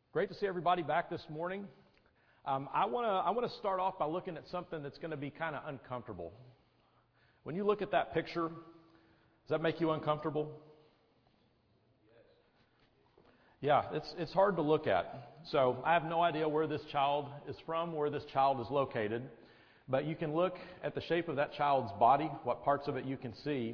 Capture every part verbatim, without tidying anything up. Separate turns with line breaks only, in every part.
Great to see everybody back this morning. Um, I want to I want to start off by looking at something that's going to be kind of uncomfortable. When you look at that picture, does that make you uncomfortable? Yeah, it's it's hard to look at. So I have no idea where this child is from, where this child is located, but you can look at the shape of that child's body, what parts of it you can see,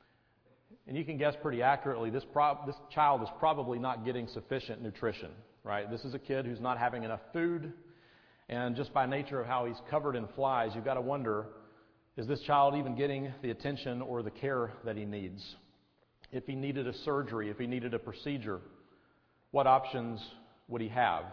and you can guess pretty accurately this pro- this child is probably not getting sufficient nutrition. Right? This is a kid who's not having enough food, and just by nature of how he's covered in flies, you've got to wonder, is this child even getting the attention or the care that he needs? If he needed a surgery, if he needed a procedure, what options would he have?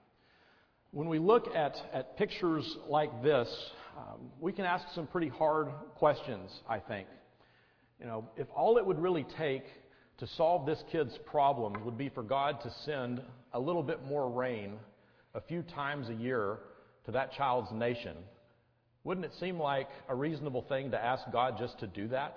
When we look at, at pictures like this, um, we can ask some pretty hard questions, I think. You know, if all it would really take to solve this kid's problem would be for God to send a little bit more rain a few times a year to that child's nation, wouldn't it seem like a reasonable thing to ask God just to do that?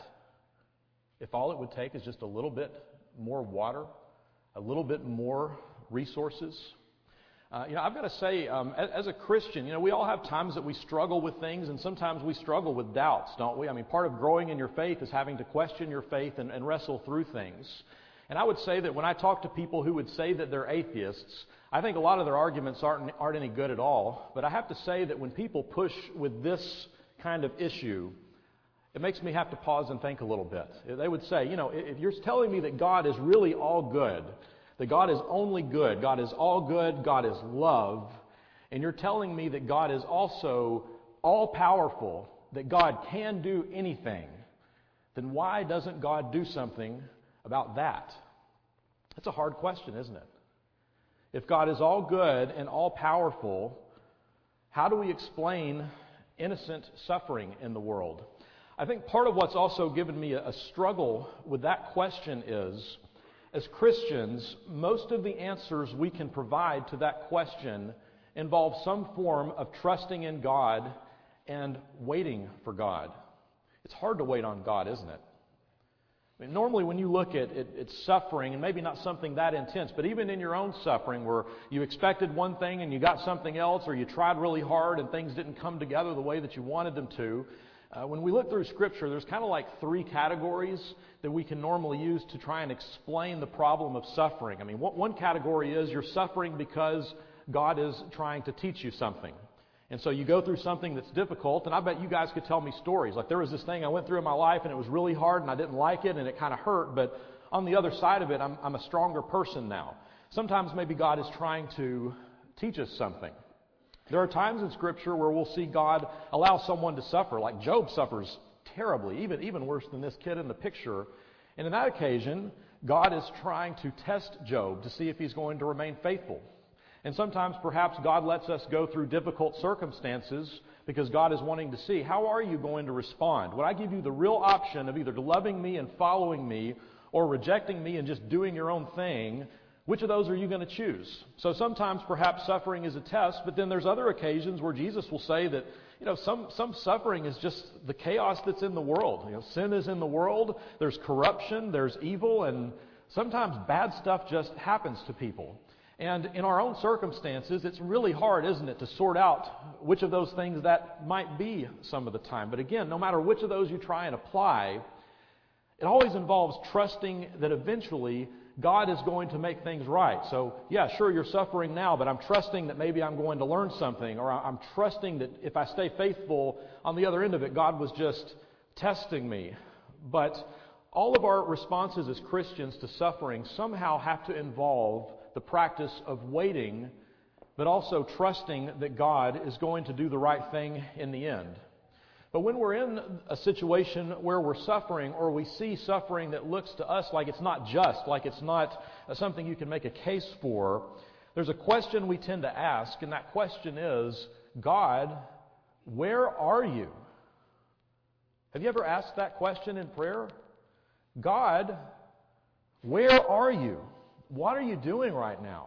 If all it would take is just a little bit more water, a little bit more resources. Uh, you know, I've got to say, um, as, as a Christian, you know, we all have times that we struggle with things, and sometimes we struggle with doubts, don't we? I mean, part of growing in your faith is having to question your faith and, and wrestle through things. And I would say that when I talk to people who would say that they're atheists, I think a lot of their arguments aren't, aren't any good at all. But I have to say that when people push with this kind of issue, it makes me have to pause and think a little bit. They would say, you know, if you're telling me that God is really all good, that God is only good, God is all good, God is love, and you're telling me that God is also all-powerful, that God can do anything, then why doesn't God do something about that? That's a hard question, isn't it? If God is all good and all-powerful, how do we explain innocent suffering in the world? I think part of what's also given me a, a struggle with that question is, as Christians, most of the answers we can provide to that question involve some form of trusting in God and waiting for God. It's hard to wait on God, isn't it? I mean, normally when you look at, at, at suffering, and maybe not something that intense, but even in your own suffering where you expected one thing and you got something else, or you tried really hard and things didn't come together the way that you wanted them to, Uh, when we look through Scripture, there's kind of like three categories that we can normally use to try and explain the problem of suffering. I mean, what, one category is you're suffering because God is trying to teach you something. And so you go through something that's difficult, and I bet you guys could tell me stories. Like there was this thing I went through in my life, and it was really hard, and I didn't like it, and it kind of hurt, but on the other side of it, I'm, I'm a stronger person now. Sometimes maybe God is trying to teach us something. There are times in Scripture where we'll see God allow someone to suffer, like Job suffers terribly, even, even worse than this kid in the picture. And in that occasion, God is trying to test Job to see if he's going to remain faithful. And sometimes perhaps God lets us go through difficult circumstances because God is wanting to see, how are you going to respond? Would I give you the real option of either loving me and following me or rejecting me and just doing your own thing? Which of those are you going to choose? So sometimes perhaps suffering is a test, but then there's other occasions where Jesus will say that, you know, some, some suffering is just the chaos that's in the world. You know, sin is in the world, there's corruption, there's evil, and sometimes bad stuff just happens to people. And in our own circumstances, it's really hard, isn't it, to sort out which of those things that might be some of the time. But again, no matter which of those you try and apply, it always involves trusting that eventually God is going to make things right. So, yeah, sure, you're suffering now, but I'm trusting that maybe I'm going to learn something, or I'm trusting that if I stay faithful on the other end of it, God was just testing me. But all of our responses as Christians to suffering somehow have to involve the practice of waiting, but also trusting that God is going to do the right thing in the end. But when we're in a situation where we're suffering, or we see suffering that looks to us like it's not just, like it's not something you can make a case for, there's a question we tend to ask, and that question is, God, where are you? Have you ever asked that question in prayer? God, where are you? What are you doing right now?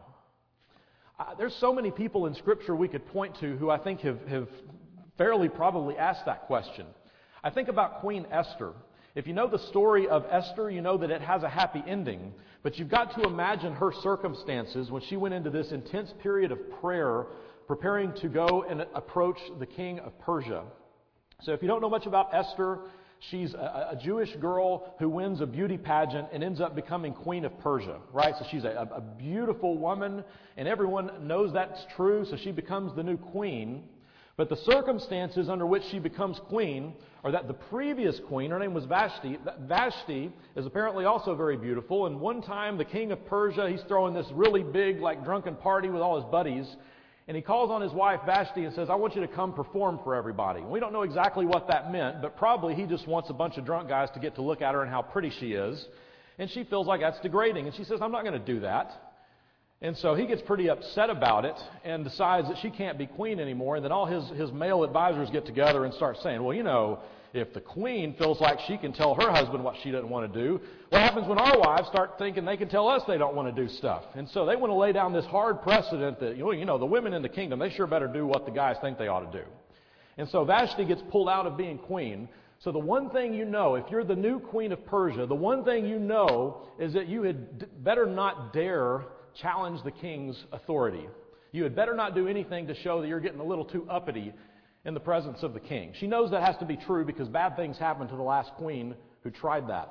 Uh, there's so many people in Scripture we could point to who I think have, have fairly probably asked that question. I think about Queen Esther. If you know the story of Esther, you know that it has a happy ending. But you've got to imagine her circumstances when she went into this intense period of prayer, preparing to go and approach the king of Persia. So if you don't know much about Esther, she's a, a Jewish girl who wins a beauty pageant and ends up becoming queen of Persia, right? So she's a, a beautiful woman, and everyone knows that's true, so she becomes the new queen. But the circumstances under which she becomes queen are that the previous queen, her name was Vashti, Vashti is apparently also very beautiful, and one time the king of Persia, he's throwing this really big, like, drunken party with all his buddies, and he calls on his wife Vashti and says, I want you to come perform for everybody. We don't know exactly what that meant, but probably he just wants a bunch of drunk guys to get to look at her and how pretty she is, and she feels like that's degrading, and she says, I'm not going to do that. And so he gets pretty upset about it and decides that she can't be queen anymore. And then all his, his male advisors get together and start saying, well, you know, if the queen feels like she can tell her husband what she doesn't want to do, what happens when our wives start thinking they can tell us they don't want to do stuff? And so they want to lay down this hard precedent that, you know, the women in the kingdom, they sure better do what the guys think they ought to do. And so Vashti gets pulled out of being queen. So the one thing you know, if you're the new queen of Persia, the one thing you know is that you had better not dare challenge the king's authority. You had better not do anything to show that you're getting a little too uppity in the presence of the king. She knows that has to be true because bad things happened to the last queen who tried that.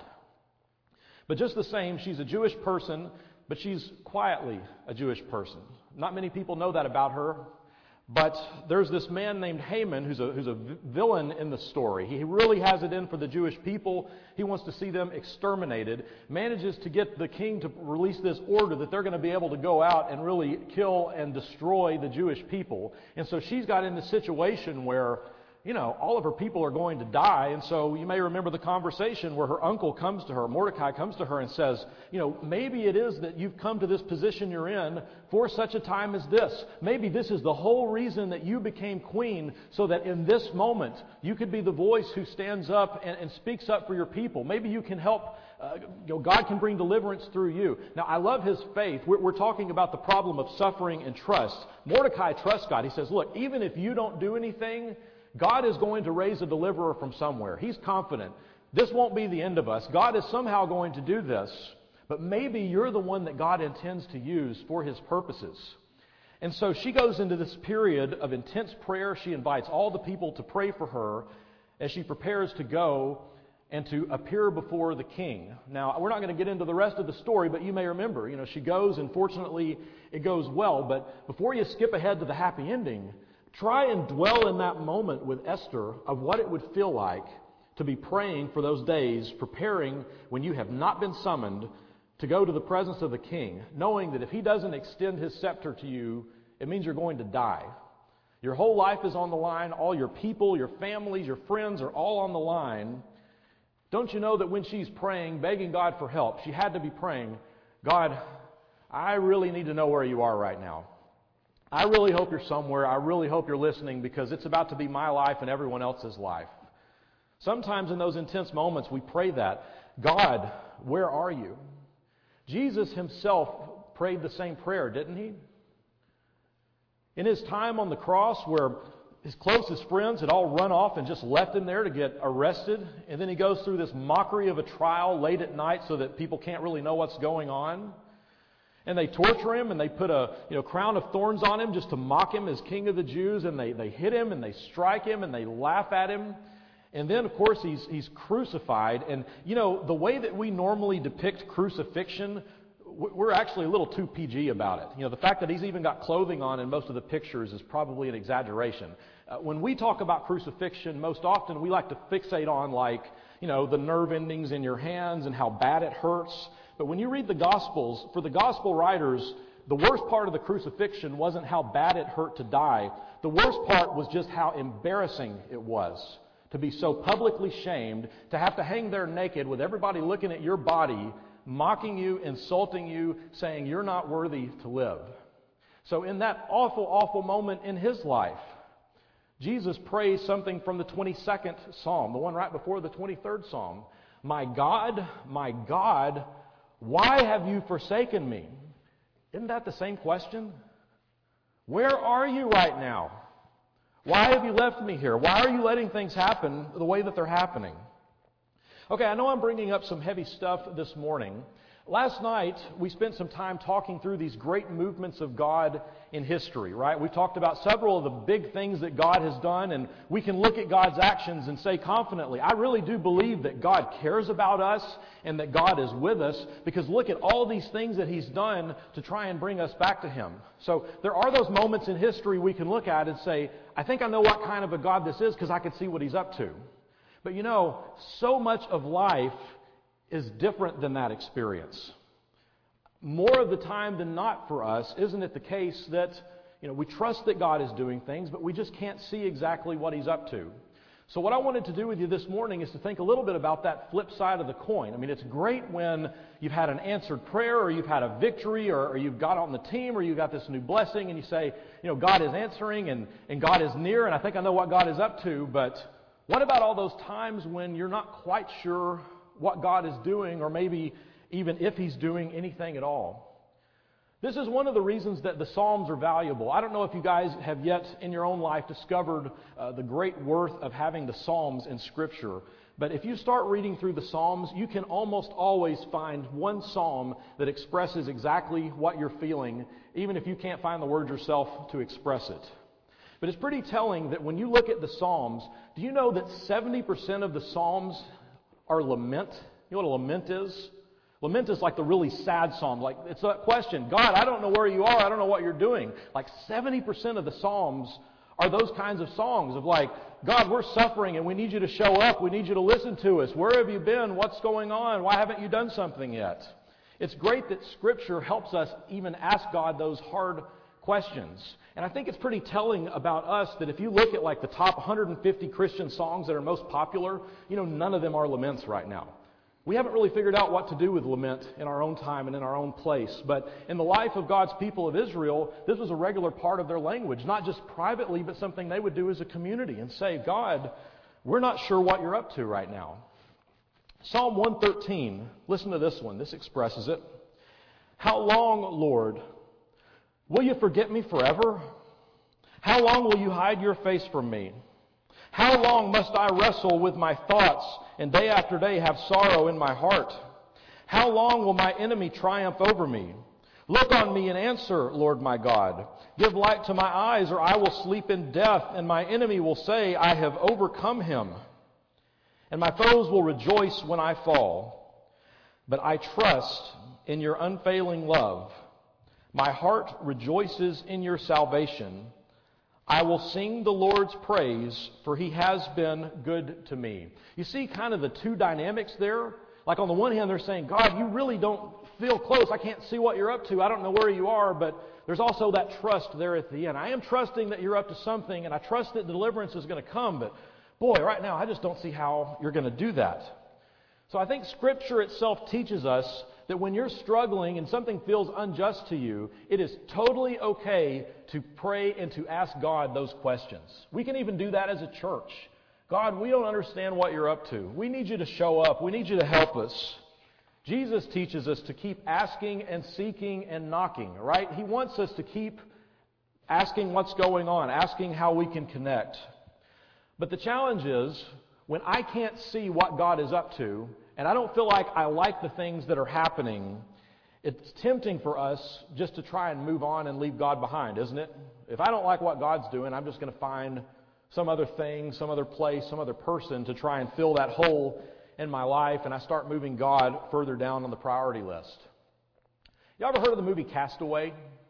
But just the same, she's a Jewish person, but she's quietly a Jewish person. Not many people know that about her. But there's this man named Haman who's a, who's a villain in the story. He really has it in for the Jewish people. He wants to see them exterminated. Manages to get the king to release this order that they're going to be able to go out and really kill and destroy the Jewish people. And so she's got in this situation where, you know, all of her people are going to die. And so you may remember the conversation where her uncle comes to her, Mordecai comes to her and says, you know, maybe it is that you've come to this position you're in for such a time as this. Maybe this is the whole reason that you became queen, so that in this moment you could be the voice who stands up and, and speaks up for your people. Maybe you can help, uh, you know, God can bring deliverance through you. Now, I love his faith. We're, we're talking about the problem of suffering and trust. Mordecai trusts God. He says, look, even if you don't do anything, God is going to raise a deliverer from somewhere. He's confident. This won't be the end of us. God is somehow going to do this, but maybe you're the one that God intends to use for his purposes. And so she goes into this period of intense prayer. She invites all the people to pray for her as she prepares to go and to appear before the king. Now, we're not going to get into the rest of the story, but you may remember, you know, she goes, and fortunately it goes well. But before you skip ahead to the happy ending, try and dwell in that moment with Esther of what it would feel like to be praying for those days, preparing when you have not been summoned to go to the presence of the king, knowing that if he doesn't extend his scepter to you, it means you're going to die. Your whole life is on the line. All your people, your families, your friends are all on the line. Don't you know that when she's praying, begging God for help, she had to be praying, God, I really need to know where you are right now. I really hope you're somewhere. I really hope you're listening, because it's about to be my life and everyone else's life. Sometimes in those intense moments we pray that, God, where are you? Jesus himself prayed the same prayer, didn't he? In his time on the cross, where his closest friends had all run off and just left him there to get arrested, and then he goes through this mockery of a trial late at night so that people can't really know what's going on. And they torture him, and they put a you know crown of thorns on him just to mock him as king of the Jews, and they, they hit him, and they strike him, and they laugh at him. And then, of course, he's, he's crucified. And, you know, the way that we normally depict crucifixion, we're actually a little too P G about it. You know, the fact that he's even got clothing on in most of the pictures is probably an exaggeration. Uh, when we talk about crucifixion, most often we like to fixate on, like, you know, the nerve endings in your hands and how bad it hurts. But when you read the Gospels, for the Gospel writers, the worst part of the crucifixion wasn't how bad it hurt to die. The worst part was just how embarrassing it was to be so publicly shamed, to have to hang there naked with everybody looking at your body, mocking you, insulting you, saying you're not worthy to live. So in that awful, awful moment in his life, Jesus prays something from the twenty-second Psalm, the one right before the twenty-third Psalm. My God, my God, why have you forsaken me? Isn't that the same question? Where are you right now? Why have you left me here? Why are you letting things happen the way that they're happening? Okay, I know I'm bringing up some heavy stuff this morning. Last night, we spent some time talking through these great movements of God in history, right? We talked about several of the big things that God has done, and we can look at God's actions and say confidently, I really do believe that God cares about us and that God is with us, because look at all these things that He's done to try and bring us back to Him. So there are those moments in history we can look at and say, I think I know what kind of a God this is because I can see what He's up to. But you know, so much of life is different than that experience. More of the time than not for us, isn't it the case that, you know, we trust that God is doing things, but we just can't see exactly what He's up to. So what I wanted to do with you this morning is to think a little bit about that flip side of the coin. I mean, it's great when you've had an answered prayer, or you've had a victory, or, or you've got on the team, or you got this new blessing, and you say, you know, God is answering, and, and God is near, and I think I know what God is up to. But what about all those times when you're not quite sure what God is doing, or maybe even if He's doing anything at all? This is one of the reasons that the Psalms are valuable. I don't know if you guys have yet in your own life discovered uh, the great worth of having the Psalms in Scripture. But if you start reading through the Psalms, you can almost always find one psalm that expresses exactly what you're feeling, even if you can't find the words yourself to express it. But it's pretty telling that when you look at the Psalms, do you know that seventy percent of the Psalms are lament? You know what a lament is? Lament is like the really sad psalm. Like, it's that question, God, I don't know where you are. I don't know what you're doing. Like seventy percent of the Psalms are those kinds of songs of like, God, we're suffering and we need you to show up. We need you to listen to us. Where have you been? What's going on? Why haven't you done something yet? It's great that Scripture helps us even ask God those hard questions. And I think it's pretty telling about us that if you look at like the top one hundred fifty Christian songs that are most popular, you know, none of them are laments right now. We haven't really figured out what to do with lament in our own time and in our own place. But in the life of God's people of Israel, this was a regular part of their language, not just privately, but something they would do as a community and say, God, we're not sure what you're up to right now. Psalm one thirteen, listen to this one. This expresses it. How long, Lord, will you forget me forever? How long will you hide your face from me? How long must I wrestle with my thoughts and day after day have sorrow in my heart? How long will my enemy triumph over me? Look on me and answer, Lord my God. Give light to my eyes, or I will sleep in death, and my enemy will say, I have overcome him. And my foes will rejoice when I fall. But I trust in your unfailing love. My heart rejoices in your salvation. I will sing the Lord's praise, for He has been good to me. You see kind of the two dynamics there? Like on the one hand, they're saying, God, you really don't feel close. I can't see what you're up to. I don't know where you are. But there's also that trust there at the end. I am trusting that you're up to something, and I trust that deliverance is going to come. But boy, right now, I just don't see how you're going to do that. So I think Scripture itself teaches us that when you're struggling and something feels unjust to you, it is totally okay to pray and to ask God those questions. We can even do that as a church. God, we don't understand what you're up to. We need you to show up. We need you to help us. Jesus teaches us to keep asking and seeking and knocking, right? He wants us to keep asking what's going on, asking how we can connect. But the challenge is, when I can't see what God is up to, and I don't feel like I like the things that are happening, it's tempting for us just to try and move on and leave God behind, isn't it? If I don't like what God's doing, I'm just going to find some other thing, some other place, some other person to try and fill that hole in my life, and I start moving God further down on the priority list. You ever heard of the movie Castaway?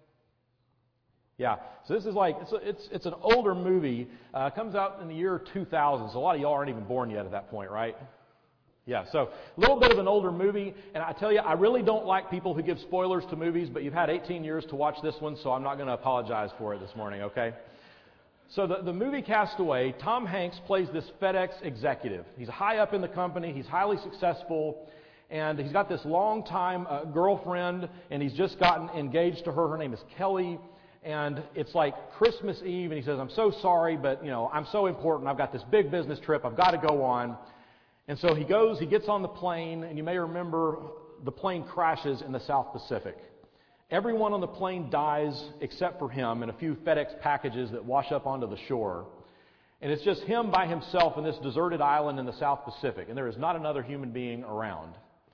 Yeah, so this is like, it's a, it's, it's an older movie. Uh, it comes out in the year two thousand, so a lot of y'all aren't even born yet at that point, right? Yeah, so a little bit of an older movie, and I tell you, I really don't like people who give spoilers to movies, but you've had eighteen years to watch this one, so I'm not going to apologize for it this morning, okay? So the, the movie Castaway, Tom Hanks plays this FedEx executive. He's high up in the company, he's highly successful, and he's got this long-time uh, girlfriend, and he's just gotten engaged to her. Her name is Kelly, and it's like Christmas Eve, and he says, I'm so sorry, but, you know, I'm so important. I've got this big business trip. I've got to go on. And so he goes, he gets on the plane, and you may remember the plane crashes in the South Pacific. Everyone on the plane dies except for him and a few FedEx packages that wash up onto the shore. And it's just him by himself in this deserted island in the South Pacific. And there is not another human being around.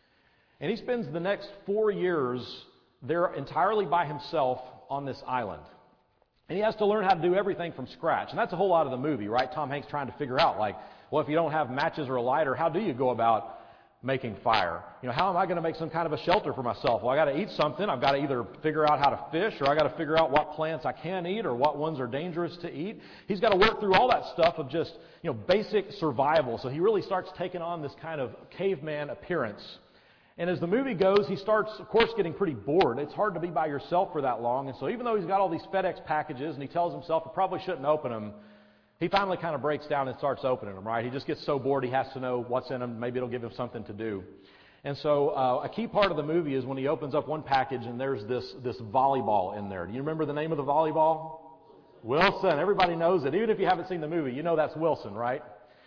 And he spends the next four years there entirely by himself on this island. And he has to learn how to do everything from scratch. And that's a whole lot of the movie, right? Tom Hanks trying to figure out, like, well, if you don't have matches or a lighter, how do you go about making fire? You know, how am I going to make some kind of a shelter for myself? Well, I got to eat something. I've got to either figure out how to fish, or I got to figure out what plants I can eat or what ones are dangerous to eat. He's got to work through all that stuff of just, you know, basic survival. So he really starts taking on this kind of caveman appearance. And as the movie goes, he starts, of course, getting pretty bored. It's hard to be by yourself for that long. And so even though he's got all these FedEx packages and he tells himself he probably shouldn't open them, he finally kind of breaks down and starts opening them, right? He just gets so bored he has to know what's in them. Maybe it'll give him something to do. And so uh, a key part of the movie is when he opens up one package and there's this, this volleyball in there. Do you remember the name of the volleyball? Wilson. Everybody knows it. Even if you haven't seen the movie, you know that's Wilson, right?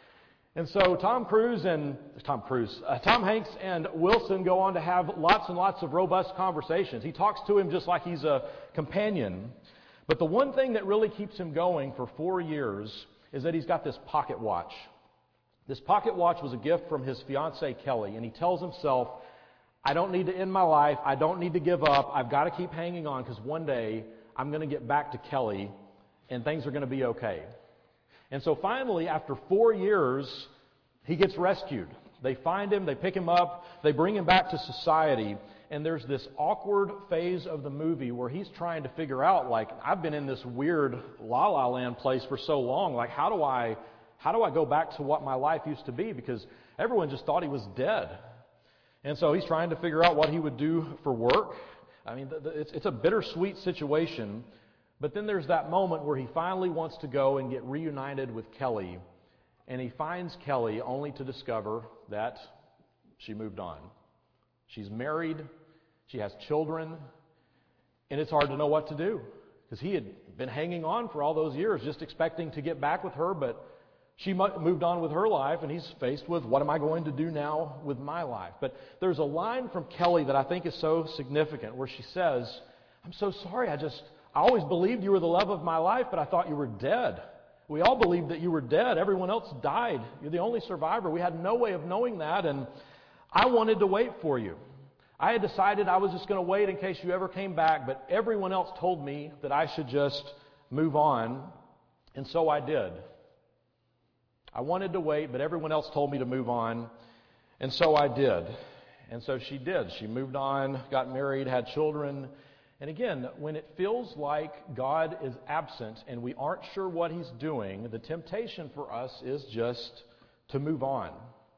And so Tom Cruise and Tom Cruise, uh, Tom Hanks and Wilson go on to have lots and lots of robust conversations. He talks to him just like he's a companion. But the one thing that really keeps him going for four years is that he's got this pocket watch. This pocket watch was a gift from his fiancée, Kelly, and he tells himself, I don't need to end my life. I don't need to give up. I've got to keep hanging on because one day I'm going to get back to Kelly and things are going to be okay. And so finally, after four years, he gets rescued. They find him, they pick him up, they bring him back to society. And there's this awkward phase of the movie where he's trying to figure out, like, I've been in this weird La La Land place for so long. Like, how do I, how do I go back to what my life used to be? Because everyone just thought he was dead. And so he's trying to figure out what he would do for work. I mean, it's, it's a bittersweet situation. But then there's that moment where he finally wants to go and get reunited with Kelly. And he finds Kelly only to discover that she moved on. She's married, she has children, and it's hard to know what to do. Because he had been hanging on for all those years, just expecting to get back with her, but she moved on with her life, and he's faced with, what am I going to do now with my life? But there's a line from Kelly that I think is so significant, where she says, I'm so sorry, I just, I always believed you were the love of my life, but I thought you were dead. We all believed that you were dead. Everyone else died. You're the only survivor. We had no way of knowing that, and I wanted to wait for you. I had decided I was just going to wait in case you ever came back, but everyone else told me that I should just move on, and so I did. I wanted to wait, but everyone else told me to move on, and so I did. And so she did. She moved on, got married, had children. And again, when it feels like God is absent and we aren't sure what He's doing, the temptation for us is just to move on.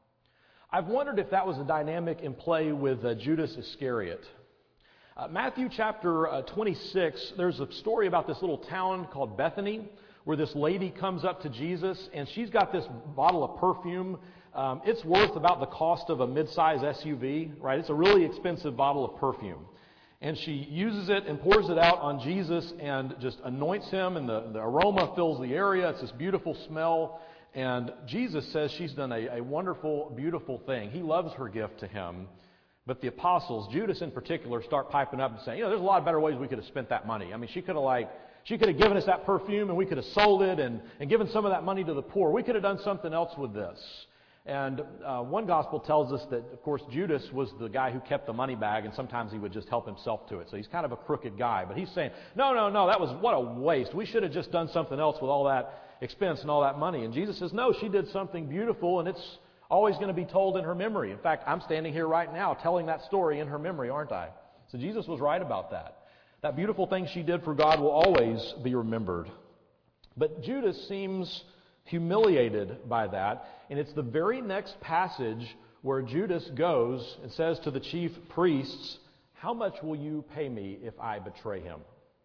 I've wondered if that was a dynamic in play with uh, Judas Iscariot. Uh, Matthew chapter uh, twenty-six, there's a story about this little town called Bethany, where this lady comes up to Jesus, and she's got this bottle of perfume. Um, it's worth about the cost of a mid-size S U V, right? It's a really expensive bottle of perfume. And she uses it and pours it out on Jesus and just anoints him, and the, the aroma fills the area. It's this beautiful smell. And Jesus says she's done a, a wonderful, beautiful thing. He loves her gift to him. But the apostles, Judas in particular, start piping up and saying, you know, there's a lot of better ways we could have spent that money. I mean, she could have like, she could have given us that perfume and we could have sold it and, and given some of that money to the poor. We could have done something else with this. And uh, one gospel tells us that, of course, Judas was the guy who kept the money bag, and sometimes he would just help himself to it. So he's kind of a crooked guy. But he's saying, no, no, no, that was, what a waste. We should have just done something else with all that expense and all that money. And Jesus says, no, she did something beautiful, and it's always going to be told in her memory. In fact, I'm standing here right now telling that story in her memory, aren't I? So Jesus was right about that. That beautiful thing she did for God will always be remembered. But Judas seems humiliated by that, and it's the very next passage where Judas goes and says to the chief priests, how much will you pay me if I betray him?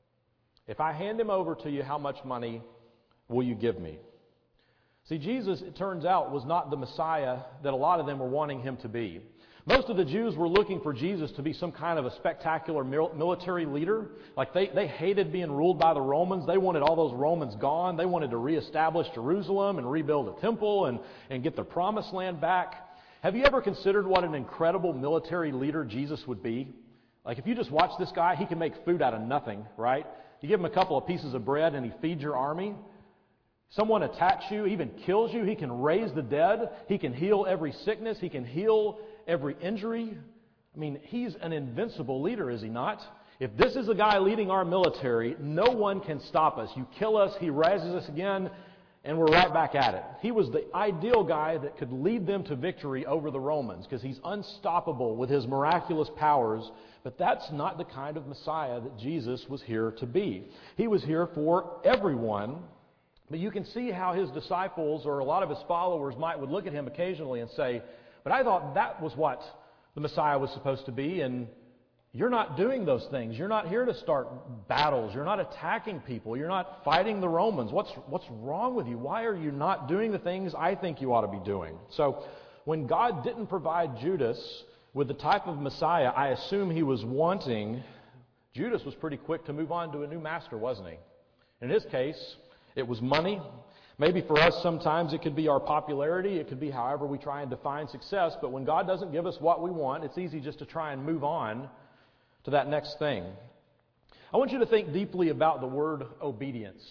If I hand him over to you, how much money will you give me? See, Jesus, it turns out, was not the Messiah that a lot of them were wanting him to be. Most of the Jews were looking for Jesus to be some kind of a spectacular military leader. Like they, they hated being ruled by the Romans. They wanted all those Romans gone. They wanted to reestablish Jerusalem and rebuild a temple and, and get the promised land back. Have you ever considered what an incredible military leader Jesus would be? Like if you just watch this guy, he can make food out of nothing, right? You give him a couple of pieces of bread and he feeds your army. someone attacks you, even kills you, He can raise the dead, He can heal every sickness, He can heal every injury. I mean, He's an invincible leader, is He not? If this is a guy leading our military, no one can stop us. You kill us, He raises us again, and we're right back at it. He was the ideal guy that could lead them to victory over the Romans because He's unstoppable with His miraculous powers. But that's not the kind of Messiah that Jesus was here to be. He was here for everyone. But you can see how His disciples or a lot of His followers might would look at Him occasionally and say, but I thought that was what the Messiah was supposed to be, and you're not doing those things. You're not here to start battles. You're not attacking people. You're not fighting the Romans. What's, what's wrong with you? Why are you not doing the things I think you ought to be doing? So when God didn't provide Judas with the type of Messiah I assume He was wanting, Judas was pretty quick to move on to a new master, wasn't he? In his case, it was money. Maybe for us sometimes it could be our popularity. It could be however we try and define success. But when God doesn't give us what we want, it's easy just to try and move on to that next thing. I want you to think deeply about the word obedience.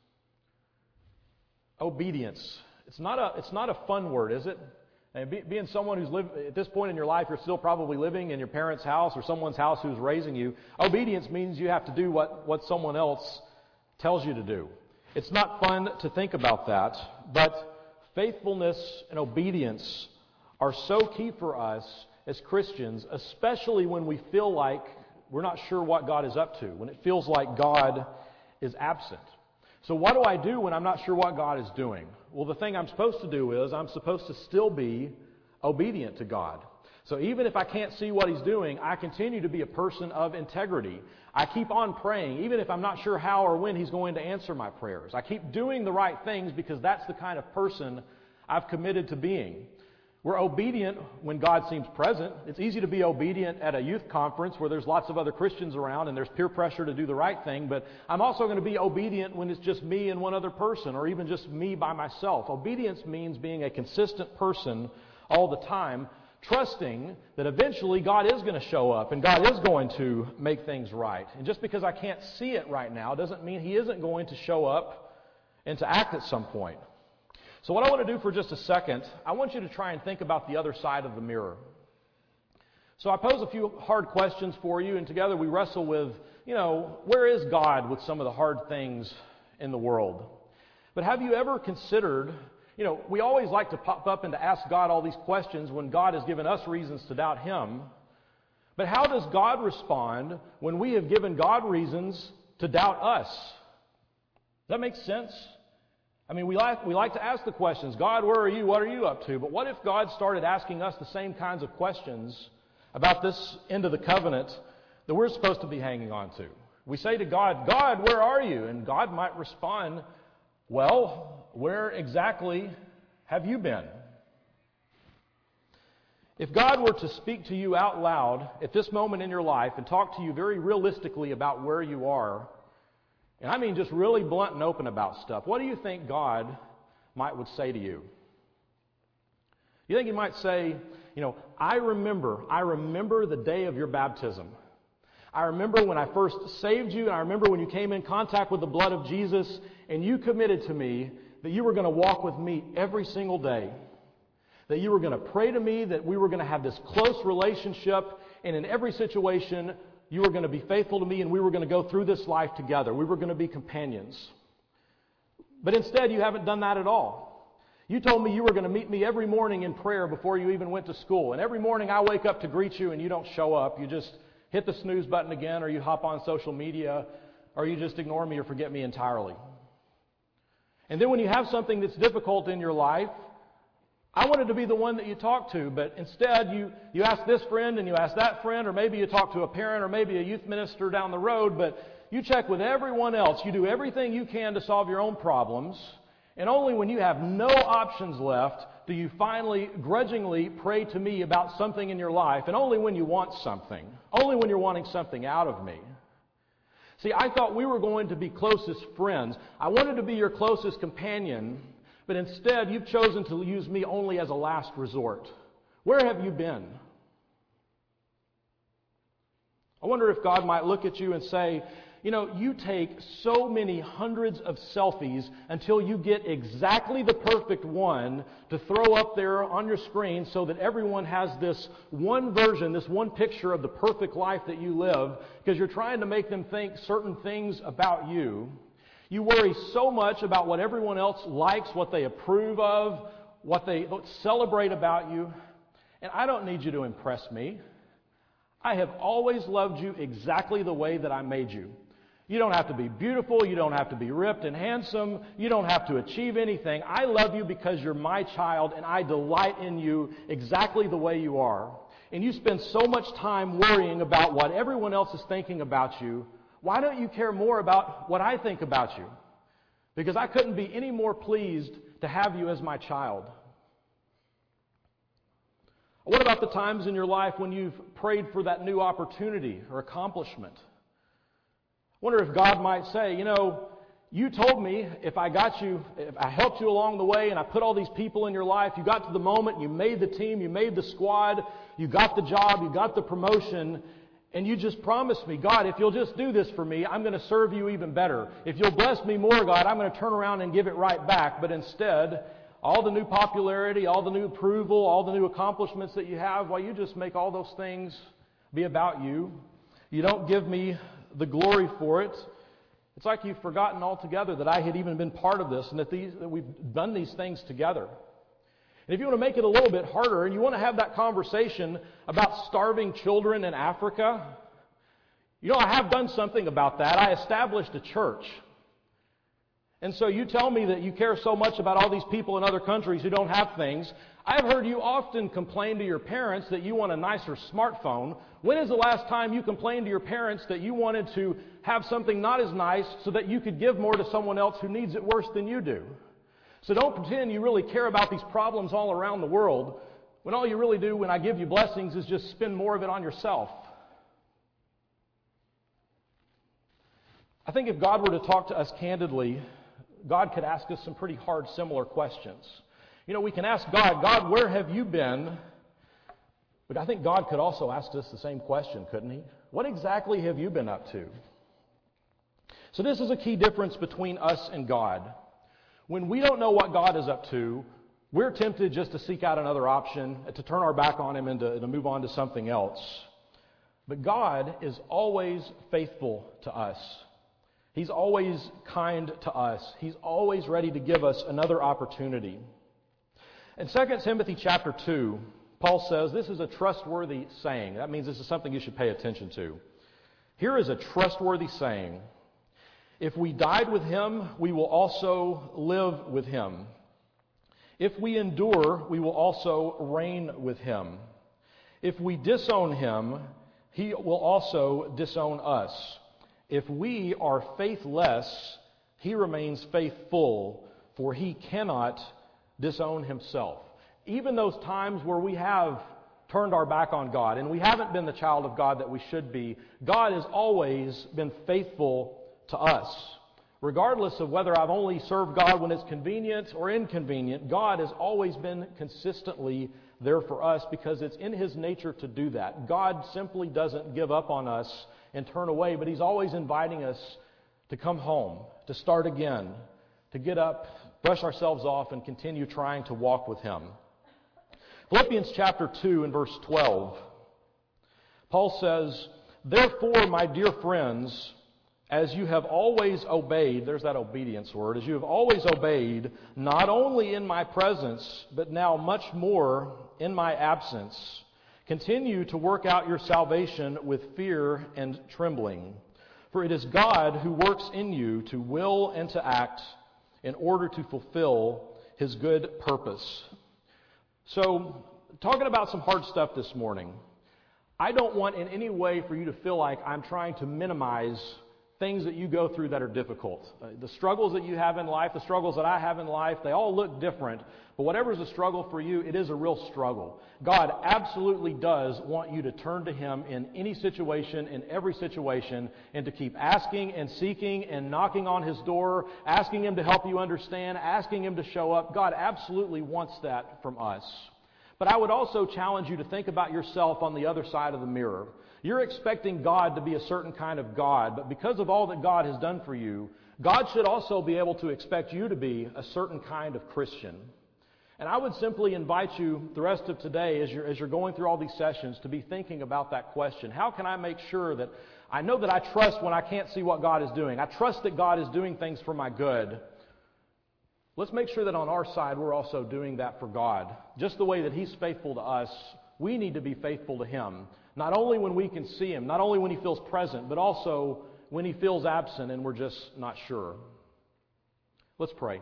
Obedience. It's not a, it's not a fun word, is it? And be, being someone who's lived, at this point in your life, you're still probably living in your parents' house or someone's house who's raising you. Obedience means you have to do what, what someone else tells you to do. It's not fun to think about that, but faithfulness and obedience are so key for us as Christians, especially when we feel like we're not sure what God is up to, when it feels like God is absent. So what do I do when I'm not sure what God is doing? Well, the thing I'm supposed to do is I'm supposed to still be obedient to God. So even if I can't see what He's doing, I continue to be a person of integrity. I keep on praying, even if I'm not sure how or when He's going to answer my prayers. I keep doing the right things because that's the kind of person I've committed to being. We're obedient when God seems present. It's easy to be obedient at a youth conference where there's lots of other Christians around and there's peer pressure to do the right thing. But I'm also going to be obedient when it's just me and one other person, or even just me by myself. Obedience means being a consistent person all the time, trusting that eventually God is going to show up and God is going to make things right. And just because I can't see it right now doesn't mean He isn't going to show up and to act at some point. So what I want to do for just a second, I want you to try and think about the other side of the mirror. So I pose a few hard questions for you, and together we wrestle with, you know, where is God with some of the hard things in the world? But have you ever considered, you know, we always like to pop up and to ask God all these questions when God has given us reasons to doubt Him. But how does God respond when we have given God reasons to doubt us? Does that make sense? I mean, we like, we like to ask the questions, God, where are you? What are you up to? But what if God started asking us the same kinds of questions about this end of the covenant that we're supposed to be hanging on to? We say to God, God, where are you? And God might respond, well, where exactly have you been? If God were to speak to you out loud at this moment in your life and talk to you very realistically about where you are, and I mean just really blunt and open about stuff, what do you think God might would say to you? You think He might say, you know, I remember, I remember the day of your baptism. I remember when I first saved you, and I remember when you came in contact with the blood of Jesus, and you committed to me that you were going to walk with me every single day, that you were going to pray to me, that we were going to have this close relationship, and in every situation, you were going to be faithful to me, and we were going to go through this life together. We were going to be companions. But instead, you haven't done that at all. You told me you were going to meet me every morning in prayer before you even went to school. And every morning I wake up to greet you, and you don't show up. You just hit the snooze button again, or you hop on social media, or you just ignore me or forget me entirely. And then when you have something that's difficult in your life, I wanted to be the one that you talk to, but instead you, you ask this friend and you ask that friend, or maybe you talk to a parent or maybe a youth minister down the road, but you check with everyone else. You do everything you can to solve your own problems, and only when you have no options left do you finally grudgingly pray to me about something in your life, and only when you want something, only when you're wanting something out of me. See, I thought we were going to be closest friends. I wanted to be your closest companion, but instead, you've chosen to use me only as a last resort. Where have you been? I wonder if God might look at you and say, You know, you take so many hundreds of selfies until you get exactly the perfect one to throw up there on your screen so that everyone has this one version, this one picture of the perfect life that you live, because you're trying to make them think certain things about you. You worry so much about what everyone else likes, what they approve of, what they celebrate about you. And I don't need you to impress me. I have always loved you exactly the way that I made you. You don't have to be beautiful. You don't have to be ripped and handsome. You don't have to achieve anything. I love you because you're my child, and I delight in you exactly the way you are. And you spend so much time worrying about what everyone else is thinking about you. Why don't you care more about what I think about you? Because I couldn't be any more pleased to have you as my child. What about the times in your life when you've prayed for that new opportunity or accomplishment? I wonder if God might say, you know, you told me if I got you, if I helped you along the way and I put all these people in your life, you got to the moment, you made the team, you made the squad, you got the job, you got the promotion, and you just promised me, God, if you'll just do this for me, I'm going to serve you even better. If you'll bless me more, God, I'm going to turn around and give it right back. But instead, all the new popularity, all the new approval, all the new accomplishments that you have, well, you just make all those things be about you. You don't give me the glory for it. It's like you've forgotten altogether that I had even been part of this and that, these, that we've done these things together. And if you want to make it a little bit harder and you want to have that conversation about starving children in Africa, you know, I have done something about that. I established a church. And so you tell me that you care so much about all these people in other countries who don't have things. I've heard you often complain to your parents that you want a nicer smartphone. When is the last time you complained to your parents that you wanted to have something not as nice so that you could give more to someone else who needs it worse than you do? So don't pretend you really care about these problems all around the world when all you really do when I give you blessings is just spend more of it on yourself. I think if God were to talk to us candidly, God could ask us some pretty hard, similar questions. You know, we can ask God, God, where have you been? But I think God could also ask us the same question, couldn't He? What exactly have you been up to? So this is a key difference between us and God. When we don't know what God is up to, we're tempted just to seek out another option, to turn our back on Him and to, to move on to something else. But God is always faithful to us. He's always kind to us. He's always ready to give us another opportunity. In Second Timothy chapter two, Paul says this is a trustworthy saying. That means this is something you should pay attention to. Here is a trustworthy saying. If we died with Him, we will also live with Him. If we endure, we will also reign with Him. If we disown Him, He will also disown us. If we are faithless, He remains faithful, for He cannot disown Himself. Even those times where we have turned our back on God and we haven't been the child of God that we should be, God has always been faithful to us. Regardless of whether I've only served God when it's convenient or inconvenient, God has always been consistently there for us because it's in His nature to do that. God simply doesn't give up on us and turn away, but He's always inviting us to come home, to start again, to get up, brush ourselves off, and continue trying to walk with Him. Philippians chapter two and verse twelve, Paul says, "Therefore, my dear friends, as you have always obeyed," there's that obedience word, "as you have always obeyed, not only in my presence, but now much more in my absence, continue to work out your salvation with fear and trembling. For it is God who works in you to will and to act in order to fulfill His good purpose." So, talking about some hard stuff this morning, I don't want in any way for you to feel like I'm trying to minimize things that you go through that are difficult. Uh, the struggles that you have in life, the struggles that I have in life, they all look different. But whatever is a struggle for you, it is a real struggle. God absolutely does want you to turn to Him in any situation, in every situation, and to keep asking and seeking and knocking on His door, asking Him to help you understand, asking Him to show up. God absolutely wants that from us. But I would also challenge you to think about yourself on the other side of the mirror. You're expecting God to be a certain kind of God, but because of all that God has done for you, God should also be able to expect you to be a certain kind of Christian. And I would simply invite you the rest of today, as you're, as you're going through all these sessions, to be thinking about that question. How can I make sure that I know that I trust when I can't see what God is doing? I trust that God is doing things for my good. Let's make sure that on our side we're also doing that for God. Just the way that He's faithful to us, we need to be faithful to Him. Not only when we can see Him, not only when He feels present, but also when He feels absent and we're just not sure. Let's pray.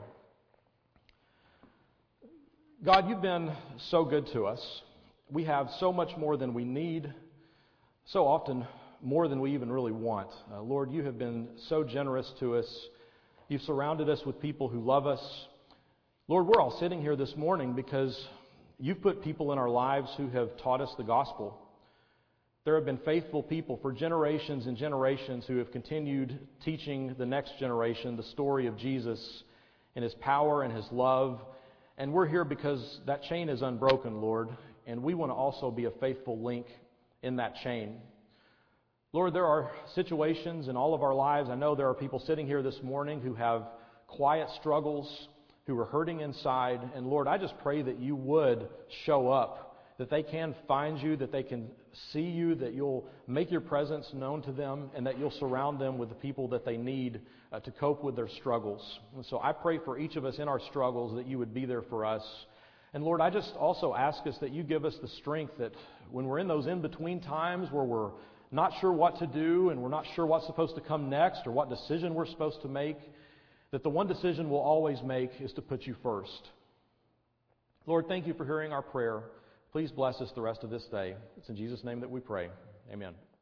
God, You've been so good to us. We have so much more than we need, so often more than we even really want. Uh, Lord, You have been so generous to us. You've surrounded us with people who love us. Lord, we're all sitting here this morning because You've put people in our lives who have taught us the gospel. There have been faithful people for generations and generations who have continued teaching the next generation the story of Jesus and His power and His love. And we're here because that chain is unbroken, Lord, and we want to also be a faithful link in that chain. Lord, there are situations in all of our lives. I know there are people sitting here this morning who have quiet struggles, who are hurting inside. And Lord, I just pray that You would show up, that they can find You, that they can see You, that You'll make Your presence known to them, and that You'll surround them with the people that they need uh, to cope with their struggles. And so I pray for each of us in our struggles that You would be there for us. And Lord, I just also ask us that You give us the strength that when we're in those in-between times where we're not sure what to do and we're not sure what's supposed to come next or what decision we're supposed to make, that the one decision we'll always make is to put You first. Lord, thank You for hearing our prayer. Please bless us the rest of this day. It's in Jesus' name that we pray. Amen.